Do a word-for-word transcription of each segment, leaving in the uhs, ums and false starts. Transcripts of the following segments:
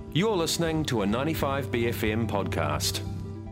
You're listening to a ninety-five B F M podcast.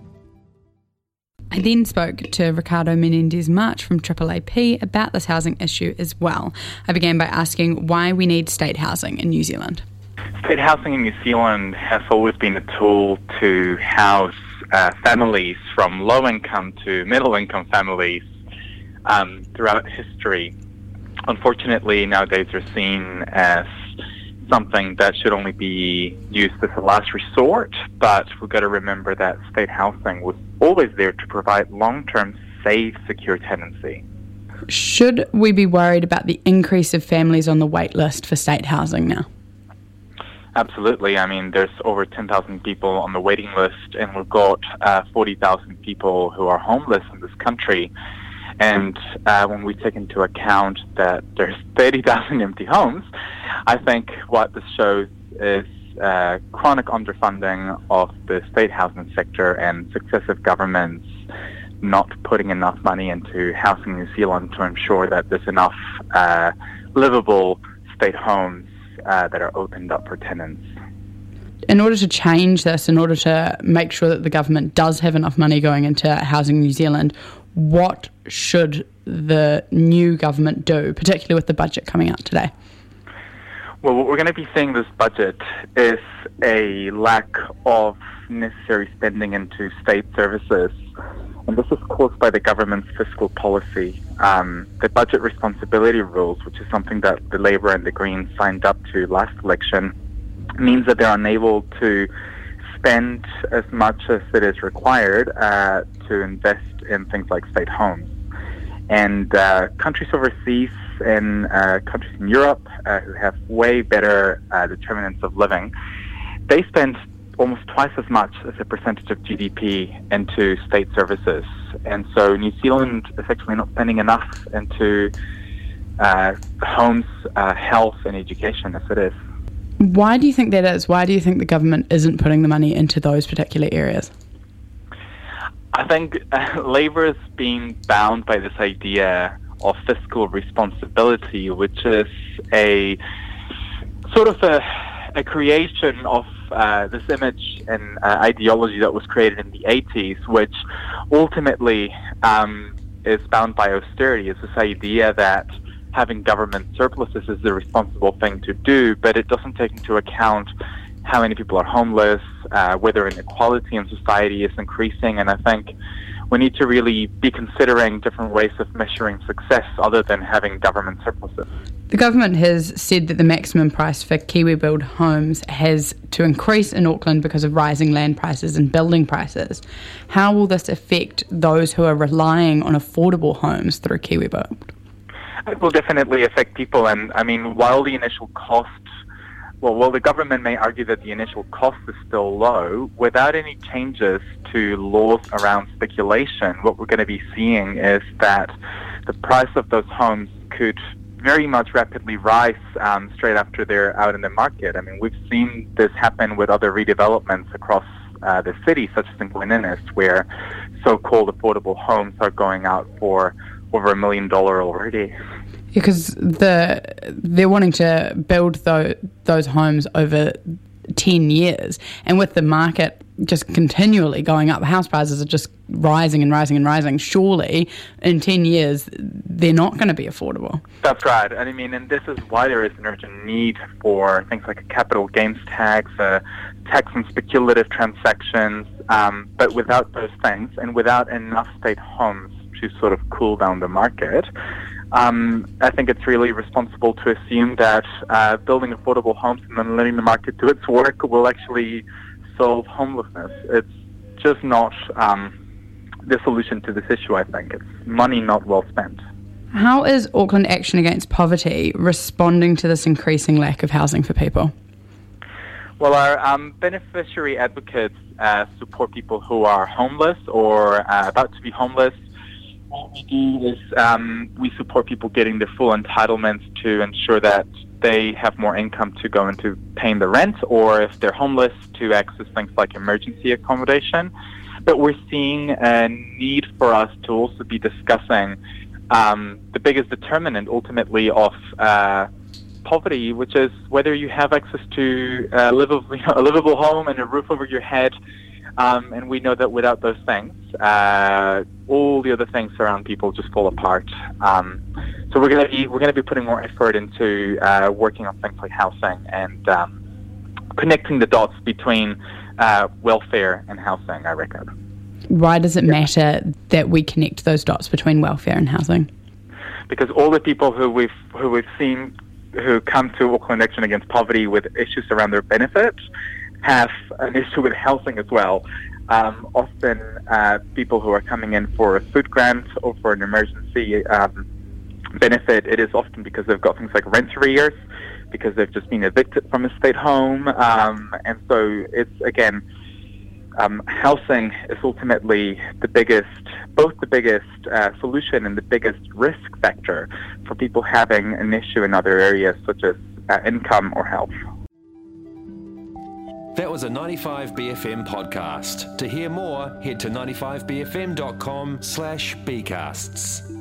I then spoke to Ricardo Menendez-March from Triple A P about this housing issue as well. I began by asking why we need state housing in New Zealand. State housing in New Zealand has always been a tool to house uh, families from low-income to middle-income families um, throughout history. Unfortunately, nowadays they're seen as something that should only be used as a last resort, but we've got to remember that state housing was always there to provide long-term, safe, secure tenancy. Should we be worried about the increase of families on the wait list for state housing now? Absolutely. I mean, there's over ten thousand people on the waiting list, and we've got uh, forty thousand people who are homeless in this country. And uh, when we take into account that there's thirty thousand empty homes, I think what this shows is uh, chronic underfunding of the state housing sector and successive governments not putting enough money into housing New Zealand to ensure that there's enough uh, livable state homes uh, that are opened up for tenants. In order to change this, in order to make sure that the government does have enough money going into housing New Zealand, what should the new government do, particularly with the budget coming out today? Well, what we're going to be seeing this budget is a lack of necessary spending into state services, and this is caused by the government's fiscal policy. Um, the budget responsibility rules, which is something that the Labour and the Greens signed up to last election, means that they're unable to spend as much as it is required uh, to invest in things like state homes. And uh, countries overseas and uh, countries in Europe uh, who have way better uh, determinants of living, they spend almost twice as much as a percentage of G D P into state services. And so New Zealand is actually not spending enough into uh, homes, uh, health and education as it is. Why do you think that is? Why do you think the government isn't putting the money into those particular areas? I think uh, Labour is being bound by this idea of fiscal responsibility, which is a sort of a, a creation of uh, this image and uh, ideology that was created in the eighties, which ultimately um, is bound by austerity. It's this idea that having government surpluses is the responsible thing to do, but it doesn't take into account how many people are homeless, uh, whether inequality in society is increasing, and I think we need to really be considering different ways of measuring success other than having government surpluses. The government has said that the maximum price for Kiwi-built homes has to increase in Auckland because of rising land prices and building prices. How will this affect those who are relying on affordable homes through Kiwi-built? It will definitely affect people, and I mean, while the initial cost Well, while the government may argue that the initial cost is still low, without any changes to laws around speculation, what we're going to be seeing is that the price of those homes could very much rapidly rise um, straight after they're out in the market. I mean, we've seen this happen with other redevelopments across uh, the city, such as in Glen Innes, where so-called affordable homes are going out for over a million dollars already. Because the they're wanting to build those, those homes over ten years, and with the market just continually going up, house prices are just rising and rising and rising. Surely, in ten years, they're not going to be affordable. That's right. And I mean, and this is why there is an urgent need for things like a capital gains tax, a tax on speculative transactions, um, but without those things and without enough state homes to sort of cool down the market, Um, I think it's really responsible to assume that uh, building affordable homes and then letting the market do its work will actually solve homelessness. It's just not um, the solution to this issue, I think. It's money not well spent. How is Auckland Action Against Poverty responding to this increasing lack of housing for people? Well, our um, beneficiary advocates uh, support people who are homeless or uh, about to be homeless. What we do is um, we support people getting their full entitlements to ensure that they have more income to go into paying the rent, or if they're homeless, to access things like emergency accommodation. But we're seeing a need for us to also be discussing um, the biggest determinant ultimately of uh, poverty, which is whether you have access to a livable, you know, a livable home and a roof over your head. Um, and we know that without those things, uh, all the other things around people just fall apart. Um, so we're going to be we're going to be putting more effort into uh, working on things like housing and um, connecting the dots between uh, welfare and housing, I reckon. Why does it matter that we connect those dots between welfare and housing? Because all the people who we've who we've seen who come to Auckland Action Against Poverty with issues around their benefits have an issue with housing as well. Um, often uh, people who are coming in for a food grant or for an emergency um, benefit, it is often because they've got things like rent arrears, because they've just been evicted from a state home. Um, and so it's, again, um, housing is ultimately the biggest, both the biggest uh, solution and the biggest risk factor for people having an issue in other areas such as uh, income or health. That was a ninety-five B F M podcast. To hear more, head to ninety-five b f m dot com slash bcasts.